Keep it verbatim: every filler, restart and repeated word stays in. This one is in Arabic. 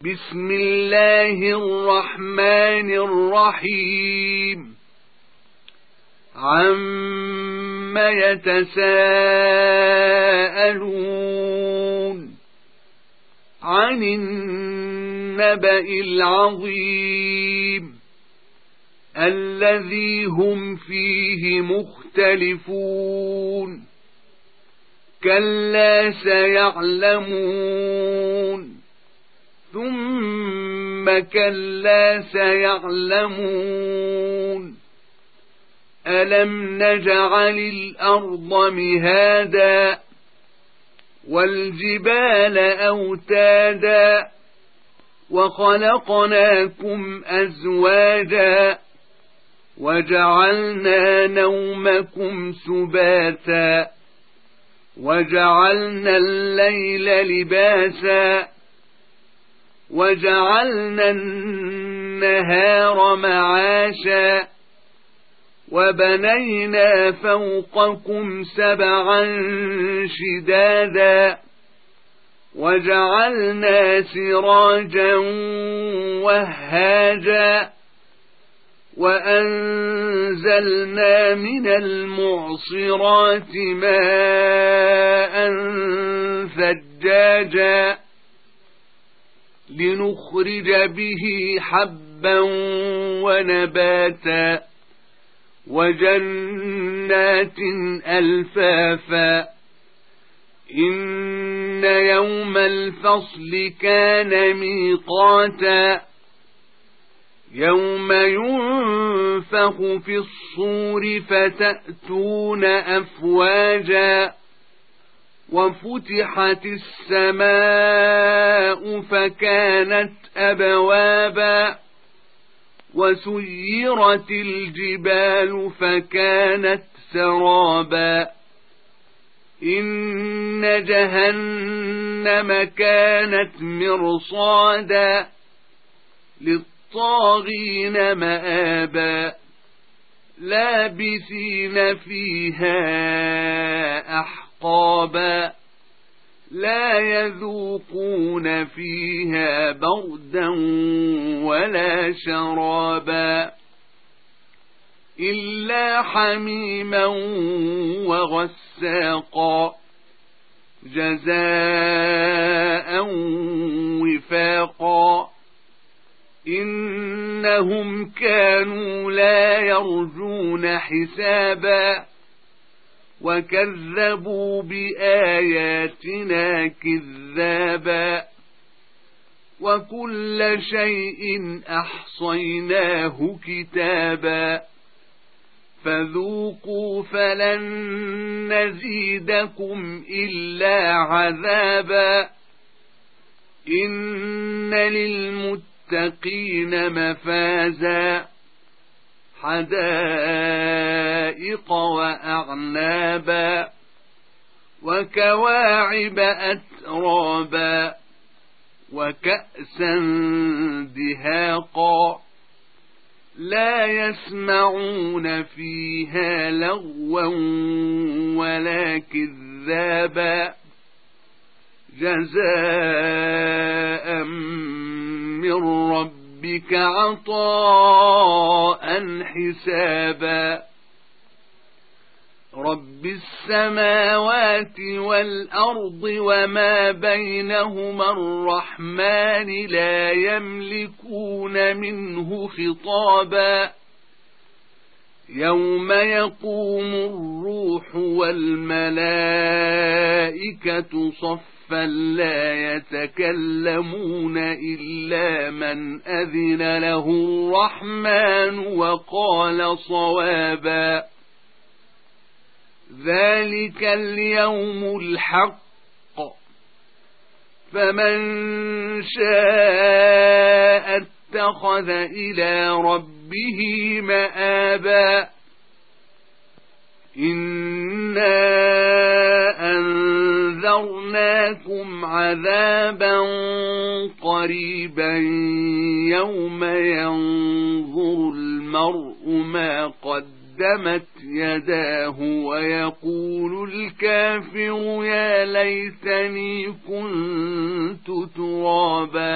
بسم الله الرحمن الرحيم عم يتساءلون عن النبأ العظيم الذي هم فيه مختلفون كلا سيعلمون ثم كلا سيعلمون ألم نجعل الأرض مهادا والجبال أوتادا وخلقناكم أزواجا وجعلنا نومكم سباتا وجعلنا الليل لباسا وجعلنا النهار معاشا وبنينا فوقكم سبعا شدادا وجعلنا سراجا وهاجا وأنزلنا من المعصرات ماء ثجاجا لنخرج به حبا ونباتا وجنات ألفافا إن يوم الفصل كان ميقاتا يوم ينفخ في الصور فتأتون أفواجا وفتحت السماء فكانت أبوابا وسيرت الجبال فكانت سرابا إن جهنم كانت مرصادا للطاغين مآبا لابثين فيها أحقابا لا يذوقون فيها بردا ولا شرابا إلا حميما وغساقا جزاء وفاقا إنهم كانوا لا يرجون حسابا وكذبوا بآياتنا كذابا وكل شيء أحصيناه كتابا فذوقوا فلن نزيدكم إلا عذابا إن للمتقين مفازا حدائق وأعنابا وكواعب أترابا وكأسا دهاقا لا يسمعون فيها لغوا ولا كذابا جزاء من ربك عطاء حسابا رب السماوات والأرض وما بينهما الرحمن لا يملكون منه خطابا يوم يقوم الروح والملائكة صفا لا يتكلمون إلا من أذن له الرحمن وقال صوابا ذلك اليوم الحق فمن شاء اتخذ إلى ربه مآبا إنا أنذرناكم عذابا قريبا يوم ينظر المرء ما قدمت يداه ويقول الكافر يا ليتني كنت ترابا.